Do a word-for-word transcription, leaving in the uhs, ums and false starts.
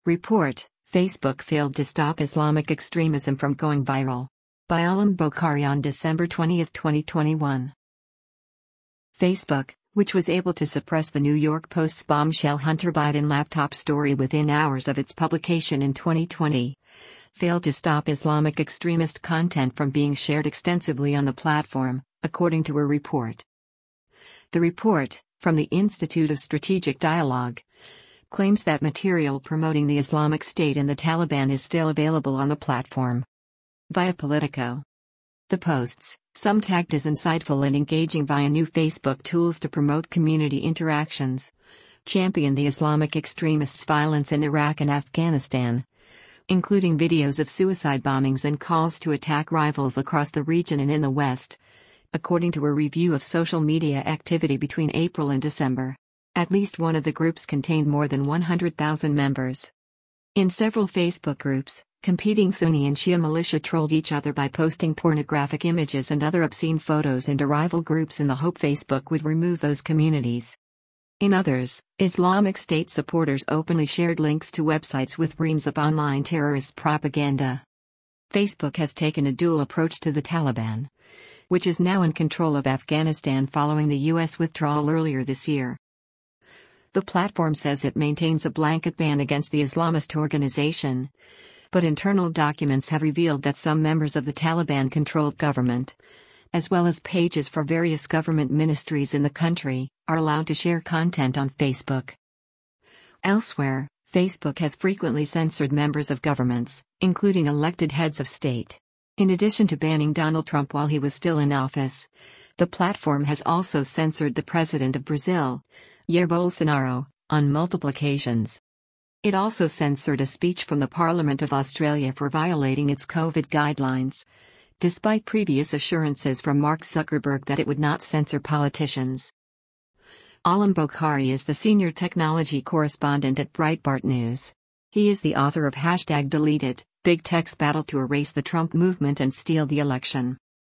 Report: Facebook failed to stop Islamic extremism from going viral. By Alam Bokhari on December twentieth, twenty twenty-one. Facebook, which was able to suppress the New York Post's bombshell Hunter Biden laptop story within hours of its publication in twenty twenty, failed to stop Islamic extremist content from being shared extensively on the platform, according to a report. The report, from the Institute of Strategic Dialogue, claims that material promoting the Islamic State and the Taliban is still available on the platform. Via Politico. The posts, some tagged as insightful and engaging via new Facebook tools to promote community interactions, champion the Islamic extremists' violence in Iraq and Afghanistan, including videos of suicide bombings and calls to attack rivals across the region and in the West, according to a review of social media activity between April and December. At least one of the groups contained more than one hundred thousand members. In several Facebook groups, competing Sunni and Shia militia trolled each other by posting pornographic images and other obscene photos into rival groups in the hope Facebook would remove those communities. In others, Islamic State supporters openly shared links to websites with reams of online terrorist propaganda. Facebook has taken a dual approach to the Taliban, which is now in control of Afghanistan following the U S withdrawal earlier this year. The platform says it maintains a blanket ban against the Islamist organization, but internal documents have revealed that some members of the Taliban-controlled government, as well as pages for various government ministries in the country, are allowed to share content on Facebook. Elsewhere, Facebook has frequently censored members of governments, including elected heads of state. In addition to banning Donald Trump while he was still in office, the platform has also censored the president of Brazil, Jair Bolsonaro, on multiple occasions. It also censored a speech from the Parliament of Australia for violating its COVID guidelines, despite previous assurances from Mark Zuckerberg that it would not censor politicians. Alam Bokhari is the senior technology correspondent at Breitbart News. He is the author of Hashtag Deleted, Big Tech's Battle to Erase the Trump Movement and Steal the Election.